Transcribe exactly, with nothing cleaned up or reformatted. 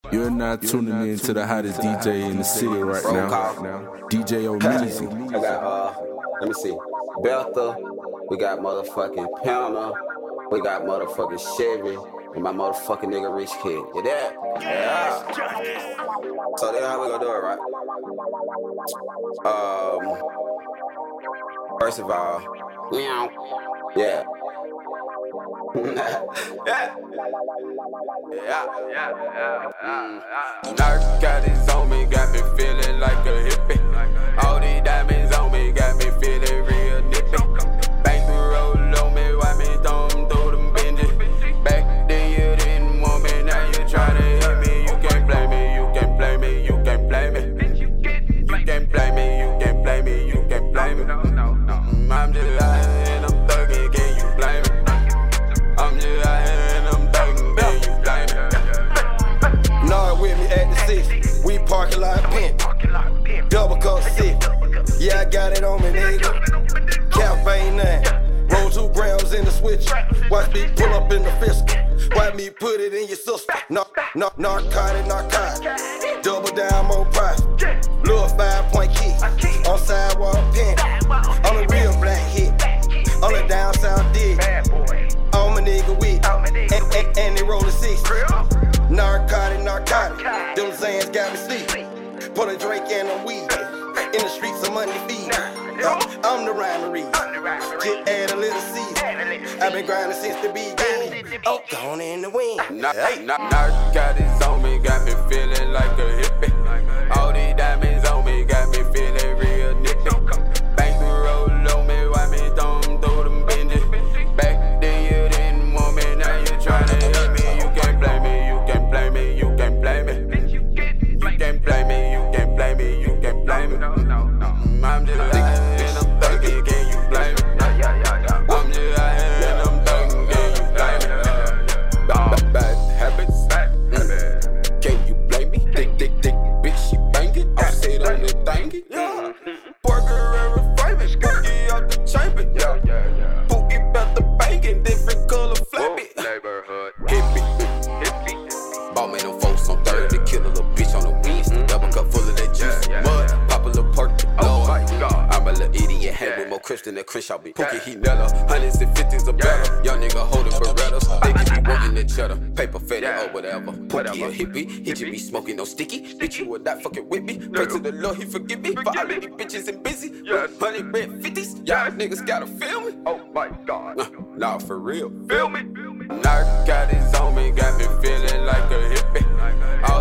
You're not tuning in to the hottest D J in the city right now. D J O'Meezy. I got, uh, let me see. Beltha. We got motherfucking Pounder. We got motherfucking Chevy. And my motherfucking nigga Rich Kid. You there? Yeah. So that's how we gonna do it, right? Um, first of all, yeah. Yeah. Yeah. Yeah, yeah, yeah. Narc got his on me, got me feeling like a hippie. All these diamonds on me, got me feeling real nippy. Bank the roll on me, why me throw them through them binges? Back then you didn't want me, now you tryna hit me. You can't blame me, you can't blame me, you can't blame me. You can't blame me, you can't blame me, you can't blame me. I'm just out here and I'm thugging, can you blame me? I'm just out here and I'm thugging, can you blame me? Nard with me at the six, we parking lot pimp, double cup sip. Yeah, I got it on me, nigga. Cap ain't none. Roll two grams in the switch. Watch me pull up in the fist. Watch me put it in your sister. No, no, narcotic, narcotic. Double down, more profit. Little five point key. On sidewalk pin. On the real black hit. On the down south dig. On my nigga weed. And, and, and they roll a six. Narcotic, narcotic. Them Zans got me sleep. Put a Drake and a weed. In the streets of money feed. Uh, I'm the rhymery. Just add a little seed. I've been grinding since the beginning. Oh, gone in the wind. Narc got his on me, got me feeling like a hippie. All these diamonds on me, got me feeling real nippy. Bank the roll on me, why me throw them through them binges? Back then you didn't want me, now you tryna hit me. You can't blame me, you can't blame me, you can't blame me. You can't blame me, you can't blame me, you can't blame me. I'm just out here and I'm thugging, can you blame me? I'm just out here and I'm thugging, can you blame me? Bad, bad habits, mm. Can you blame me? Thick, thick, thick, bitch, she banging. I sit on the thingy. Yeah. Burger and famous, Pookie out the chamber. Yeah, yeah, yeah. Pookie about the banging, different color flappy. Neighborhood hippie, hippie. Bought me them folks on thirty to kill a little bitch on the Wednesday. Double cup full of that juice, mud, pop a little perk. I'm a little idiot, hang with more Chris than that Chris, y'all be Pookie, he Nella. Hundreds and fifties or better. Young nigga holding Berettas. They can be working the cheddar. Paper fetty or whatever. Pookie a hippie, he just be smoking no sticky. Bitch, you would not fucking with me. Pray to the Lord, he forgive me. For all of these bitches and busy. Hundred red fifties. Y'all niggas gotta feel me. Oh my god. Nah, nah for real. Feel me. Narc got his on me, got me feeling like a hippie. All